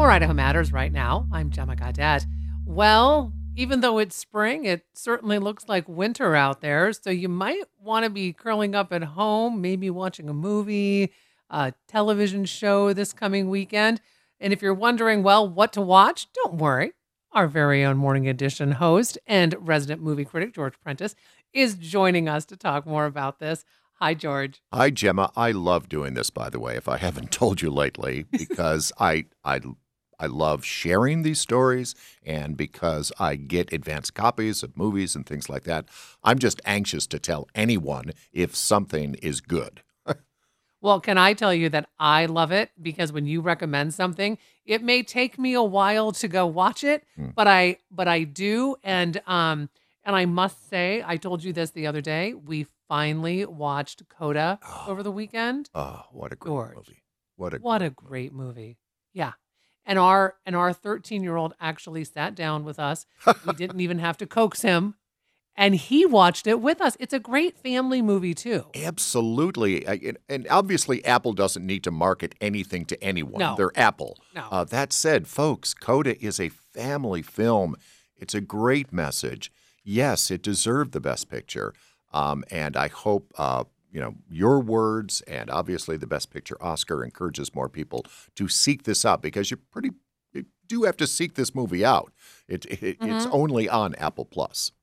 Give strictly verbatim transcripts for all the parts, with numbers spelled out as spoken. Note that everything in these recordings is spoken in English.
More Idaho Matters right now. I'm Gemma Gaudette. Well, even though it's spring, it certainly looks like winter out there. So you might want to be curling up at home, maybe watching a movie, a television show this coming weekend. And if you're wondering, well, what to watch, don't worry. Our very own Morning Edition host and resident movie critic, George Prentice, is joining us to talk more about this. Hi, George. Hi, Gemma. I love doing this, by the way, if I haven't told you lately, because I, I, I love sharing these stories, and because I get advanced copies of movies and things like that. I'm just anxious to tell anyone if something is good. Well, can I tell you that I love it, because when you recommend something, it may take me a while to go watch it, mm. but I but I do. And um and I must say, I told you this the other day, we finally watched Coda oh. over the weekend. Oh, what a great George, movie. What a what great a great movie. movie. Yeah. And our and our thirteen-year-old actually sat down with us. We didn't even have to coax him. And he watched it with us. It's a great family movie, too. Absolutely. And obviously, Apple doesn't need to market anything to anyone. No. They're Apple. No. Uh, that said, folks, Coda is a family film. It's a great message. Yes, it deserved the Best Picture. Um, and I hope, uh, you know, your words and obviously the Best Picture Oscar encourages more people to seek this out, because you pretty you do have to seek this movie out. It, it mm-hmm. It's only on Apple Plus.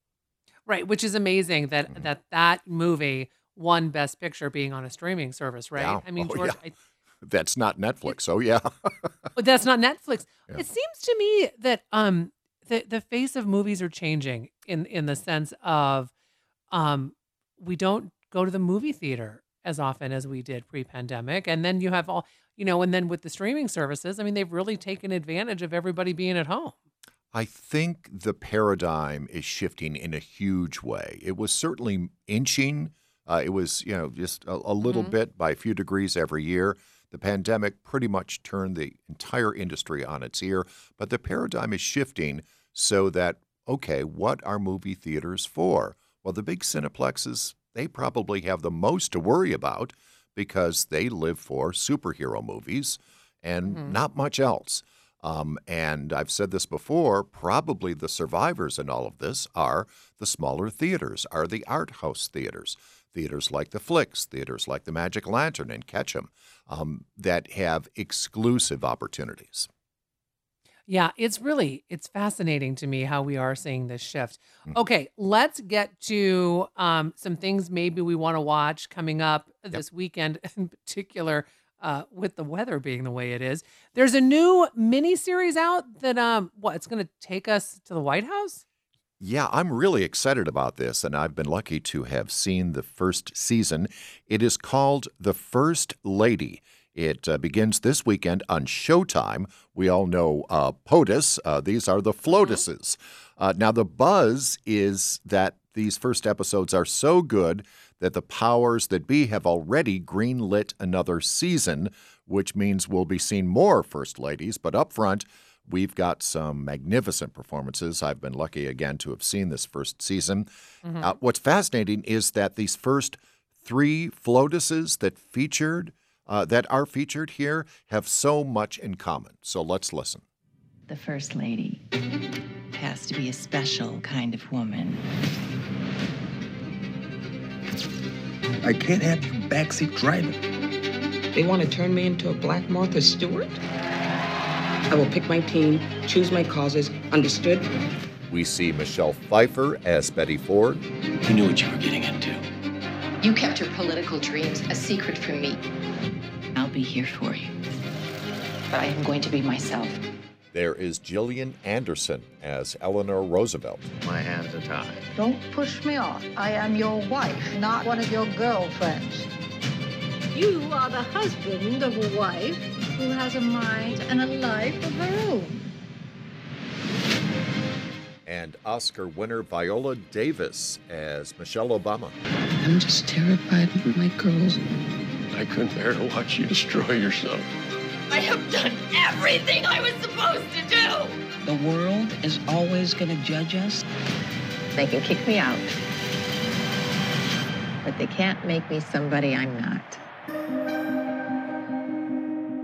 Right, which is amazing that Mm-hmm. that that movie won Best Picture being on a streaming service, right? Yeah. I mean, Oh, George, yeah. I, That's not Netflix, so yeah. but that's not Netflix. Yeah. It seems to me that um the the face of movies are changing in in the sense of um we don't go to the movie theater as often as we did pre-pandemic, and then you have all you know, and then with the streaming services, I mean, they've really taken advantage of everybody being at home. I think the paradigm is shifting in a huge way. It was certainly inching. Uh, it was, you know, just a, a little Mm-hmm. bit by a few degrees every year. The pandemic pretty much turned the entire industry on its ear. But the paradigm is shifting so that, okay, what are movie theaters for? Well, the big cineplexes, they probably have the most to worry about because they live for superhero movies and Mm-hmm. not much else. Um, and I've said this before, probably the survivors in all of this are the smaller theaters, are the art house theaters, theaters like the Flicks, theaters like the Magic Lantern and Ketchum, um, that have exclusive opportunities. Yeah, it's really, it's fascinating to me how we are seeing this shift. Okay, let's get to um, some things maybe we want to watch coming up this weekend in particular. Uh, with the weather being the way it is, there's a new miniseries out that, um, what, it's going to take us to the White House? Yeah, I'm really excited about this, and I've been lucky to have seen the first season. It is called The First Lady. It uh, begins this weekend on Showtime. We all know uh, POTUS. Uh, these are the FLOTUSes. Uh, now, the buzz is that these first episodes are so good that the powers that be have already greenlit another season, which means we'll be seeing more First Ladies. But up front, we've got some magnificent performances. I've been lucky again to have seen this first season. Mm-hmm. Uh, what's fascinating is that these first three FLOTUSes that featured, uh, that are featured here have so much in common. So let's listen. The First Lady has to be a special kind of woman. I can't have you backseat driving. They want to turn me into a Black Martha Stewart? I will pick my team, choose my causes, understood? We see Michelle Pfeiffer as Betty Ford. You knew what you were getting into. You kept your political dreams a secret from me, I'll be here for you. but I am going to be myself. There is Gillian Anderson as Eleanor Roosevelt. My hands are tied. Don't push me off. I am your wife, not one of your girlfriends. You are the husband of a wife who has a mind and a life of her own. And Oscar winner Viola Davis as Michelle Obama. I'm just terrified of my girls. I couldn't bear to watch you destroy yourself. I have done everything I was supposed to do! The world is always going to judge us. They can kick me out, but they can't make me somebody I'm not.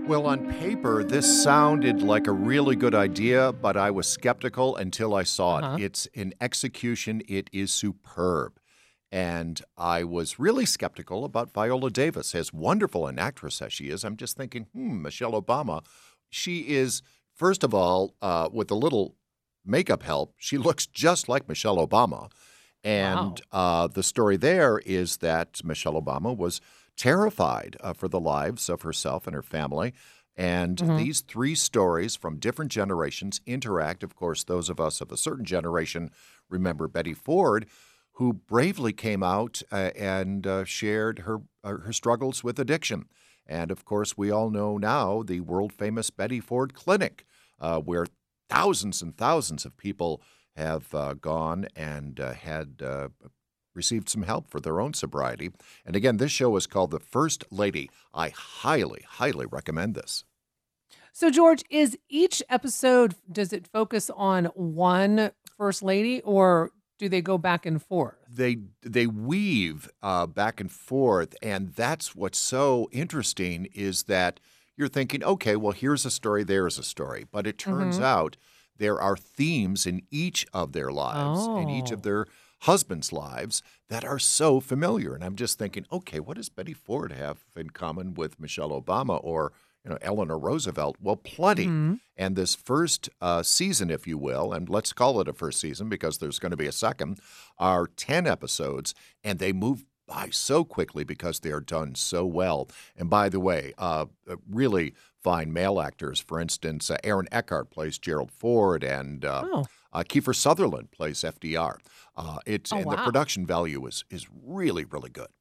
Well, on paper, this sounded like a really good idea, but I was skeptical until I saw Uh-huh. it. It's in execution, it is superb. And I was really skeptical about Viola Davis, as wonderful an actress as she is. I'm just thinking, hmm, Michelle Obama, she is, first of all, uh, with a little makeup help, she looks just like Michelle Obama. And uh, the story there is that Michelle Obama was terrified uh, for the lives of herself and her family. And Mhm. these three stories from different generations interact. Of course, those of us of a certain generation remember Betty Ford, who bravely came out uh, and uh, shared her uh, her struggles with addiction. And of course, we all know now the world-famous Betty Ford Clinic, uh, where thousands and thousands of people have uh, gone and uh, had uh, received some help for their own sobriety. And again, this show is called The First Lady. I highly, highly recommend this. So, George, is each episode, does it focus on one first lady or do they go back and forth? They they weave uh, back and forth, and that's what's so interesting is that you're thinking, okay, well, here's a story, there's a story. But it turns Mhm. out there are themes in each of their lives, in each Oh. of their husbands' lives that are so familiar. And I'm just thinking, okay, what does Betty Ford have in common with Michelle Obama or you know Eleanor Roosevelt? Well, plenty. Mhm. And this first uh, season, if you will, and let's call it a first season because there's going to be a second, are ten episodes, and they move by so quickly because they're done so well. And by the way, uh, uh, really fine male actors. For instance, uh, Aaron Eckhart plays Gerald Ford, and uh, Oh. uh, Kiefer Sutherland plays F D R. Uh, it's Oh, and the wow. production value is is really really good.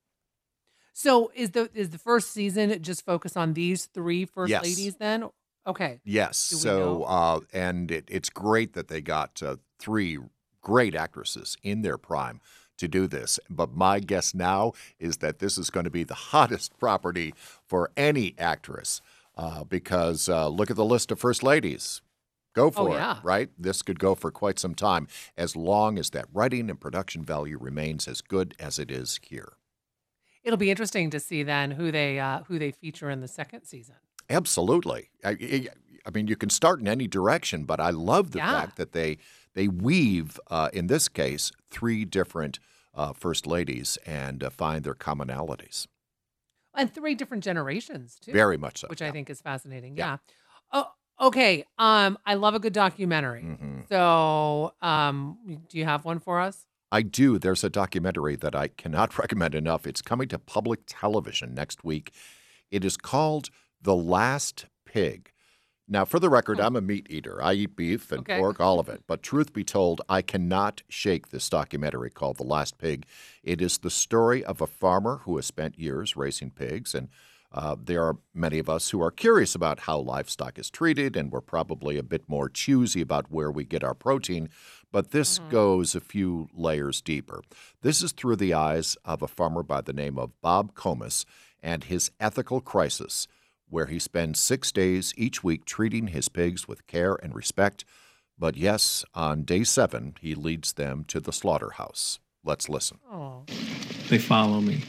So is the is the first season just focus on these three first Yes. ladies then? Okay. Yes. Do we So, know? uh, and it, it's great that they got uh, three great actresses in their prime to do this. But my guess now is that this is going to be the hottest property for any actress uh, because uh, look at the list of first ladies. Go for Oh, it, yeah. right? This could go for quite some time as long as that writing and production value remains as good as it is here. It'll be interesting to see then who they uh, who they feature in the second season. Absolutely. I, I- I mean, you can start in any direction, but I love the Yeah. fact that they they weave, uh, in this case, three different uh, first ladies and uh, find their commonalities. And three different generations too. Very much so. Which yeah. I think is fascinating. Yeah. Yeah. Oh, okay. Um, I love a good documentary. Mhm. So, um, do you have one for us? I do. There's a documentary that I cannot recommend enough. It's coming to public television next week. It is called The Last Pig. Now, for the record, Oh. I'm a meat eater. I eat beef and Okay. pork, all of it. But truth be told, I cannot shake this documentary called The Last Pig. It is the story of a farmer who has spent years raising pigs. And uh, there are many of us who are curious about how livestock is treated, and we're probably a bit more choosy about where we get our protein. But this Mhm. goes a few layers deeper. This is through the eyes of a farmer by the name of Bob Comus and his ethical crisis, where he spends six days each week treating his pigs with care and respect. But yes, on day seven, he leads them to the slaughterhouse. Let's listen. Oh. They follow me.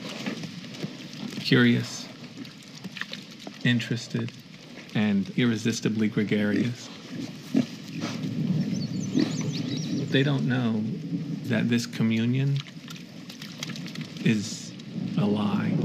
Curious, interested, and irresistibly gregarious. They don't know that this communion is a lie.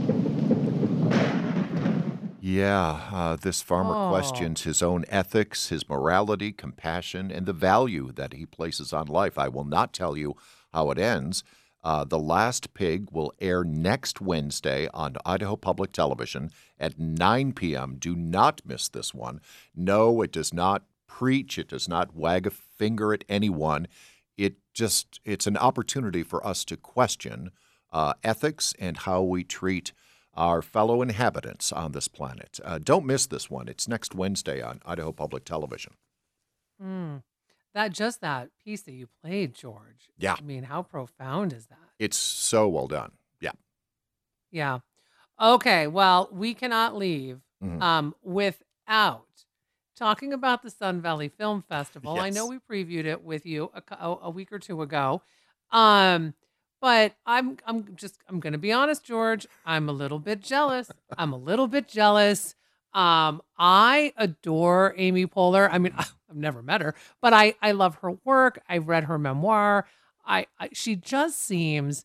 Yeah, uh, this farmer Oh. questions his own ethics, his morality, compassion, and the value that he places on life. I will not tell you how it ends. Uh, the Last Pig will air next Wednesday on Idaho Public Television at nine p.m. Do not miss this one. No, it does not preach. It does not wag a finger at anyone. It just, it's an opportunity for us to question uh, ethics and how we treat our fellow inhabitants on this planet. Uh, don't miss this one. It's next Wednesday on Idaho Public Television. Mm. That just that piece that you played, George. Yeah. I mean, how profound is that? It's so well done. Yeah. Yeah. Okay. Well, we cannot leave Mhm. um, without talking about the Sun Valley Film Festival. I know Yes. we previewed it with you a, cou- a week or two ago. Um, but I'm I'm just I'm going to be honest, George. I'm a little bit jealous. I'm a little bit jealous. Um, I adore Amy Poehler. I mean, I've never met her, but I, I love her work. I've read her memoir. I, I she just seems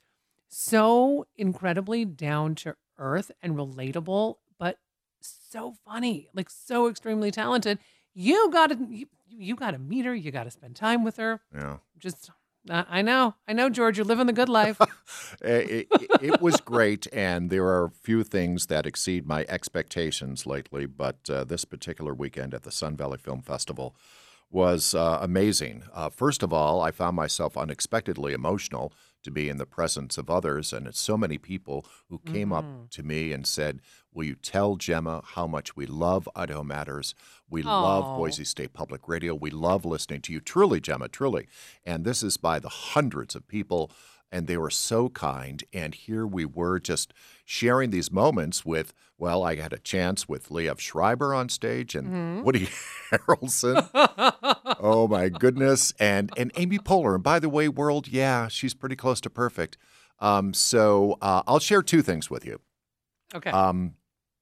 so incredibly down to earth and relatable, but so funny, like so extremely talented. You got to you, you got to meet her. You got to spend time with her. Yeah. Just I I know, I know, George. You're living the good life. it, it, it was great, and there are a few things that exceed my expectations lately, but uh, this particular weekend at the Sun Valley Film Festival was uh, amazing. Uh, first of all, I found myself unexpectedly emotional to be in the presence of others, and it's so many people who came Mhm. up to me and said, will you tell Gemma how much we love Idaho Matters? We love Aw. Boise State Public Radio. We love listening to you. Truly, Gemma, truly. And this is by the hundreds of people, and they were so kind. And here we were just sharing these moments with, well, I had a chance with Liev Schreiber on stage and Mhm. Woody Harrelson. Oh, my goodness. And and Amy Poehler. And by the way, world, yeah, she's pretty close to perfect. Um, so uh, I'll share two things with you. Okay. Um,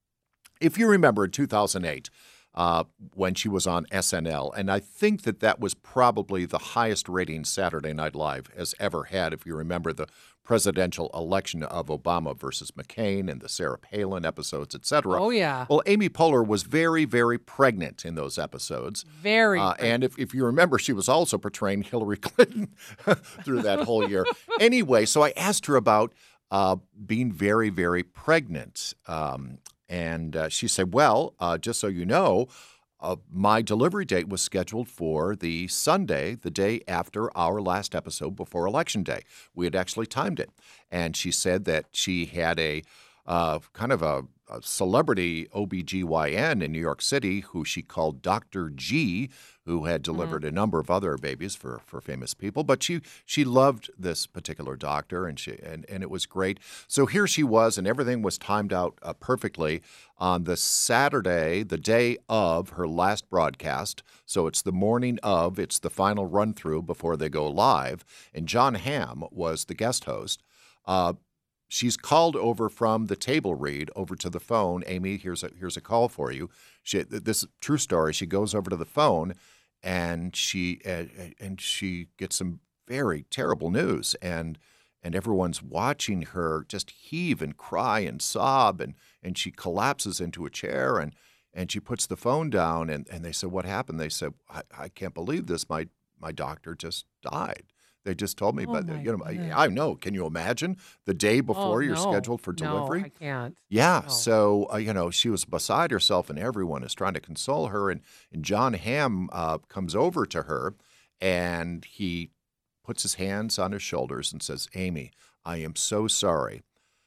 if you remember in two thousand eight, uh, when she was on S N L, and I think that that was probably the highest rating Saturday Night Live has ever had, if you remember the presidential election of Obama versus McCain and the Sarah Palin episodes, et cetera. Oh, yeah. Well, Amy Poehler was very, very pregnant in those episodes. Very. Uh, pregnant. and if, if you remember, she was also portraying Hillary Clinton through that whole year. Anyway, so I asked her about uh, being very, very pregnant. Um, and uh, she said, well, uh, just so you know, uh, my delivery date was scheduled for the Sunday, the day after our last episode before Election Day. We had actually timed it. And she said that she had a uh, kind of a, a celebrity O B G Y N in New York City who she called Doctor G, who had delivered a number of other babies for, for famous people. But she she loved this particular doctor, and she and, and it was great. So here she was, and everything was timed out uh, perfectly on the Saturday, the day of her last broadcast. So it's the morning of, it's the final run through before they go live. And John Hamm was the guest host. Uh, She's called over from the table read over to the phone. Amy, here's a here's a call for you. She, this is a true story. She goes over to the phone, and she uh, and she gets some very terrible news, and and everyone's watching her just heave and cry and sob, and and she collapses into a chair, and and she puts the phone down, and and they said, what happened? They said, I, I can't believe this. My my doctor just died. They just told me, Oh but my you know, goodness. I, I know. Can you imagine the day before Oh, you're no. scheduled for delivery? No, I can't. Yeah. No. So, uh, you know, she was beside herself, and everyone is trying to console her. And, and John Hamm uh, comes over to her, and he puts his hands on her shoulders and says, Amy, I am so sorry,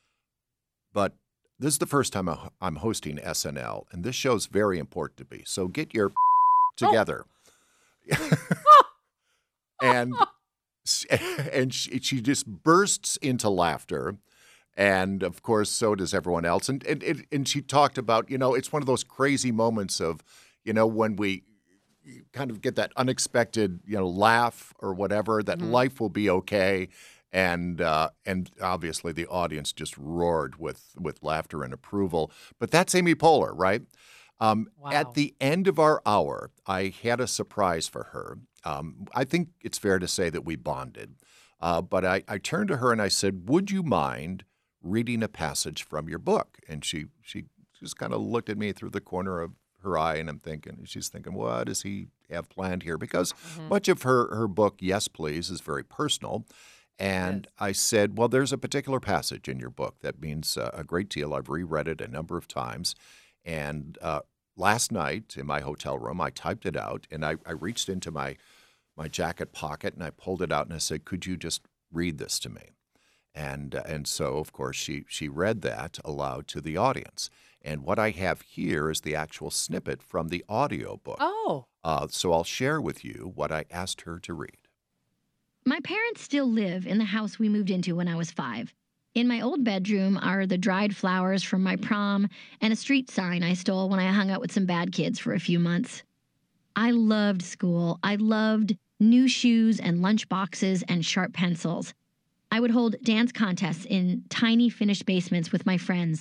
but this is the first time I- I'm hosting S N L, and this show's very important to me. So get your together. and and she, she just bursts into laughter. And, of course, so does everyone else. And, and and she talked about, you know, it's one of those crazy moments of, you know, when we kind of get that unexpected, you know, laugh or whatever, that Mhm. life will be okay. And uh, and obviously the audience just roared with, with laughter and approval. But that's Amy Poehler, right? Um, Wow. At the end of our hour, I had a surprise for her. Um, I think it's fair to say that we bonded. Uh, but I, I turned to her and I said, would you mind reading a passage from your book? And she she just kind of looked at me through the corner of her eye, and I'm thinking, she's thinking, what does he have planned here? Because Mhm. much of her, her book, Yes, Please, is very personal. And Yes. I said, well, there's a particular passage in your book that means uh, a great deal. I've reread it a number of times. And uh, last night in my hotel room, I typed it out, and I, I reached into my my jacket pocket, and I pulled it out, and I said, could you just read this to me? And uh, and so, of course, she she read that aloud to the audience. And what I have here is the actual snippet from the audio book. Oh. Uh, so I'll share with you what I asked her to read. My parents still live in the house we moved into when I was five. In my old bedroom are the dried flowers from my prom and a street sign I stole when I hung out with some bad kids for a few months. I loved school. I loved new shoes and lunch boxes and sharp pencils. I would hold dance contests in tiny finished basements with my friends.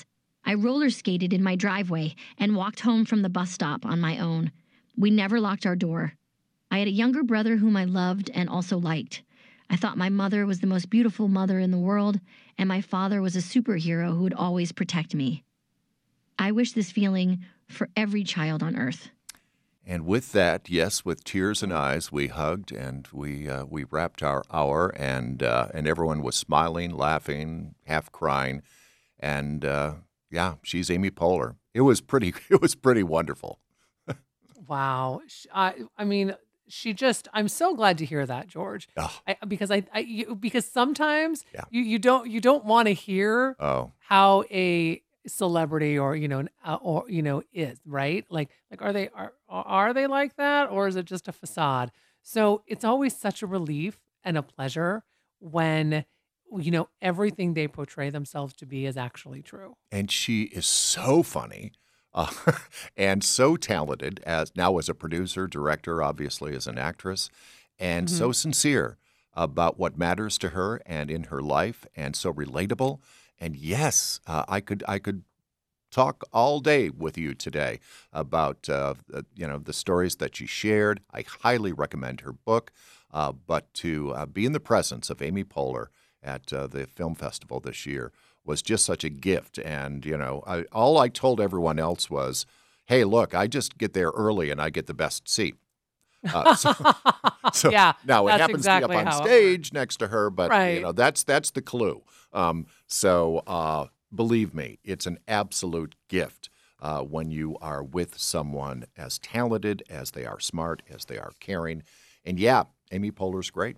I roller skated in my driveway and walked home from the bus stop on my own. We never locked our door. I had a younger brother whom I loved and also liked. I thought my mother was the most beautiful mother in the world, and my father was a superhero who would always protect me. I wish this feeling for every child on earth. And with that, yes, with tears in eyes, we hugged and we uh, we wrapped our hour, and uh, and everyone was smiling, laughing, half crying, and uh, yeah, she's Amy Poehler. It was pretty. It was pretty wonderful. Wow. Sh- I I mean, she just. I'm so glad to hear that, George. Oh. I, because I, I you, because sometimes Yeah. you you don't you don't want to hear Oh, how a celebrity or you know an, uh, or you know is right like like are they are are they like that, or is it just a facade? So it's always such a relief and a pleasure when you know everything they portray themselves to be is actually true. and she is so funny. Uh, and so talented as now as a producer, director, obviously as an actress, and Mm-hmm. so sincere about what matters to her and in her life, and so relatable. And yes, uh, I could I could talk all day with you today about uh, the- you know the stories that she shared. I highly recommend her book, uh, but to uh, be in the presence of Amy Poehler at uh, the film festival this year was just such a gift. And you know, I, all I told everyone else was, "Hey, look, I just get there early and I get the best seat." Uh, so, so Yeah, now it that's happens exactly to be up how on it stage next to her, but you Right. know that's that's the clue. Um, so uh, believe me, it's an absolute gift uh, when you are with someone as talented as they are, smart as they are, caring, and yeah, Amy Poehler's great.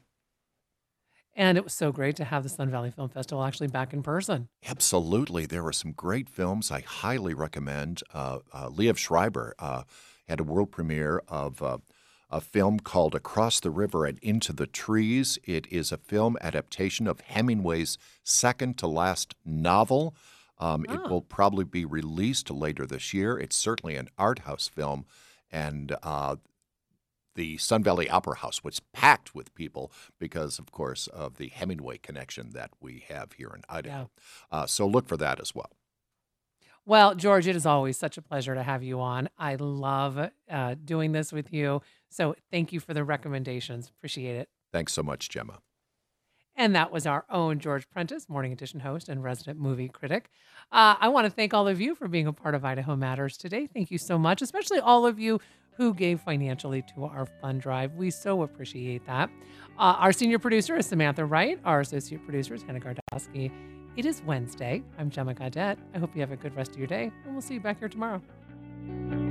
And it was so great to have the Sun Valley Film Festival actually back in person. Absolutely. There were some great films I highly recommend. Uh, uh, Liev Schreiber uh, had a world premiere of uh, a film called Across the River and Into the Trees. It is a film adaptation of Hemingway's second to last novel. Um, It Oh. will probably be released later this year. It's certainly an art house film, and uh, the Sun Valley Opera House was packed with people because, of course, of the Hemingway connection that we have here in Idaho. Uh, so look for that as well. Well, George, it is always such a pleasure to have you on. I love uh, doing this with you. So thank you for the recommendations. Appreciate it. Thanks so much, Gemma. And that was our own George Prentice, Morning Edition host and resident movie critic. Uh, I want to thank all of you for being a part of Idaho Matters today. Thank you so much, especially all of you who gave financially to our fund drive. We so appreciate that. Uh, our senior producer is Samantha Wright. Our associate producer is Hannah Gardowski. It is Wednesday. I'm Gemma Gaudette. I hope you have a good rest of your day, and we'll see you back here tomorrow.